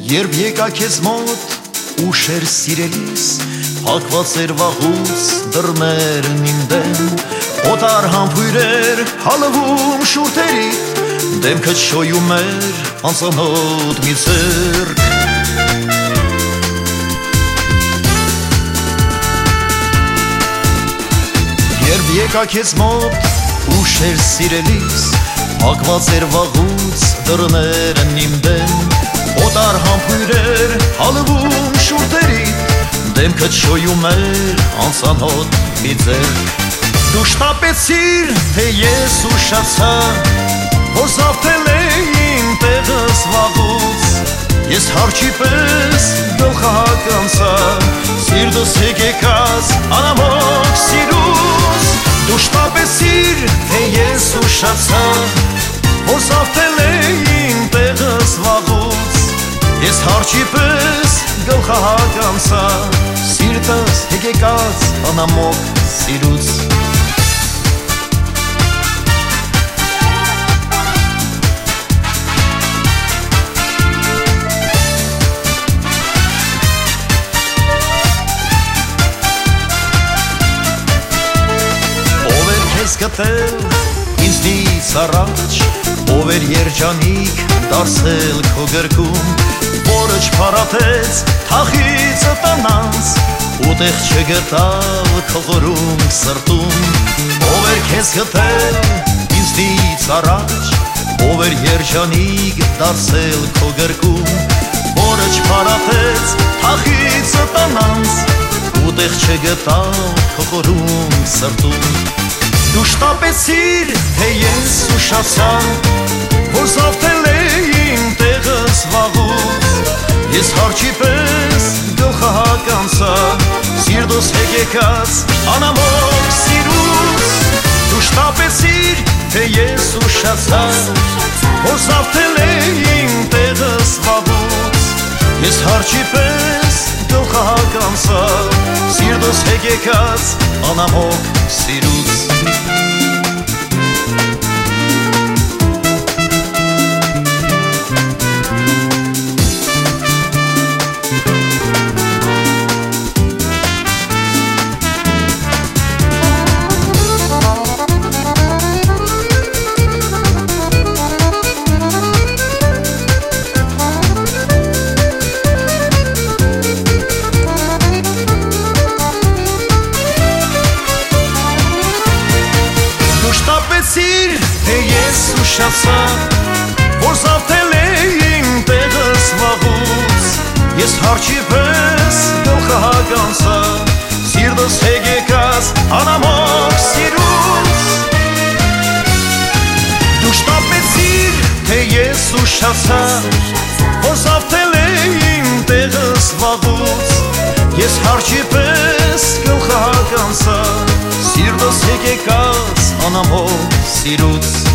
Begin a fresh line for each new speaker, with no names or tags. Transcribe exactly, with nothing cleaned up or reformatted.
Երբ եկա քեզ մոտ ուշեր սիրելիս, փակված էր վաղուց դռներն իմ դեմ, օտար համբույրեր հալվում շուրթերի, դեմքդ շոյում էր անծանոթ մի ձեռք։ Երբ եկա քեզ մոտ ուշեր սիրելիս, փակված էր վաղուց դռներն իմ դեմ, օտար համբույրեր հալվում շուրթերի, դեմքդ շոյում էր անծանոթ մի ձեռք։ Դու շտապեցիր, թե ես ուշացա, որ զավթել էին տեղս վաղուց, ես հարճի պես գլխահակ անցա, սիրտս հեկեկած անամոք սիրուց։ Դու շտապեցիր, թե ես ուշացա, որ զավթել էին տեղս վաղուց, ես հարճի պես գլխահակ անցա, սիրտս հեկեկած անամոք սիրուց։ Ով էր քեզ գտել ինձնից առաջ, ով էր երջանիկ դարձել քո գրկում, որը չփարատեց թախիծը տանած, ուտեղ չգտավ քո խորում սրտում։ Ով էր քեզ գտել ինձնից առաջ, ով էր երջանիկ դարձել քո գրկում, որը չփարատեց թախիծը տանած, ուտեղ չգտավ քո խորում սրտում։ Դու շտապեցիր, թե ես ուշացա, որ զավթել էին տեղս վաղուց, ես հարճի պես գլխահակ անցա, սիրտս հեկեկած անամոք սիրուց։ Դու շտապեցիր, թե ես ուշացա, որ զավթել էին տեղս վաղուց, ես հարճի պես գլխահակ անցա, սիրտս հեկեկած անամոք սիրուց։ Շտապեցիր, թե ես ուշացա, որ զավթել էին տեղս վաղուց, ես հարճի պես գլխահակ անցա, սիրտս հեկեկած անամոք սիրուց։ Դու շտապեցիր, թե ես ուշացա, որ զավթել էին տեղս վաղուց, ես հարճի պես գլխահակ անցա, սիրտս հեկեկած անամոք սիրուց։